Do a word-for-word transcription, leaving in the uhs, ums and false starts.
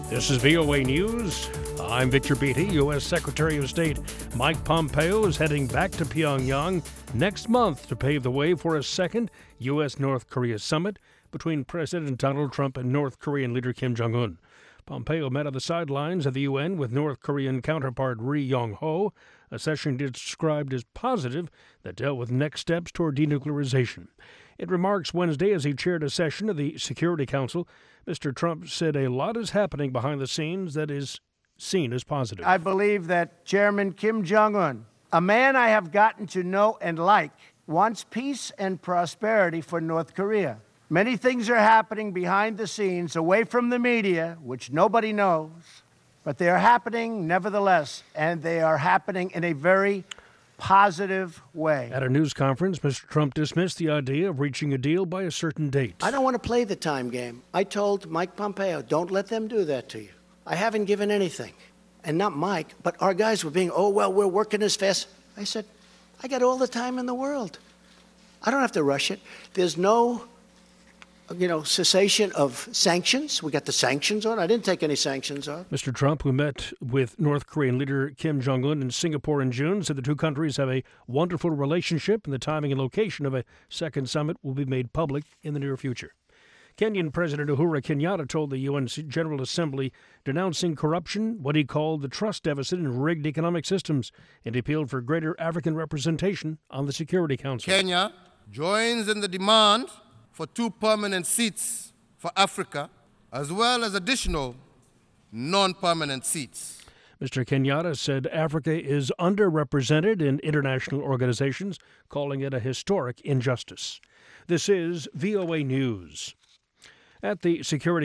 This is V O A News. I'm Victor Beatty. U S. Secretary of State Mike Pompeo is heading back to Pyongyang next month to pave the way for a second U S North Korea summit between President Donald Trump and North Korean leader Kim Jong-un. Pompeo met on the sidelines of the U N with North Korean counterpart Ri Yong-ho, a session described as positive that dealt with next steps toward denuclearization. In remarks Wednesday as he chaired a session of the Security Council, Mister Trump said a lot is happening behind the scenes that is seen as positive. I believe that Chairman Kim Jong-un, a man I have gotten to know and like, wants peace and prosperity for North Korea. Many things are happening behind the scenes, away from the media, which nobody knows, but they are happening nevertheless, and they are happening in a very positive way. At a news conference, Mister Trump dismissed the idea of reaching a deal by a certain date. I don't want to play the time game. I told Mike Pompeo, don't let them do that to you. I haven't given anything. And not Mike, but our guys were being, oh, well, we're working as fast. I said, I got all the time in the world. I don't have to rush it. There's no, you know, cessation of sanctions. We got the sanctions on. I didn't take any sanctions off. Mister Trump, who met with North Korean leader Kim Jong-un in Singapore in June, said the two countries have a wonderful relationship and the timing and location of a second summit will be made public in the near future. Kenyan President Uhuru Kenyatta told the U N General Assembly denouncing corruption, what he called the trust deficit in rigged economic systems, and appealed for greater African representation on the Security Council. Kenya joins in the demand for two permanent seats for Africa, as well as additional non-permanent seats. Mister Kenyatta said Africa is underrepresented in international organizations, calling it a historic injustice. This is V O A News. At the Security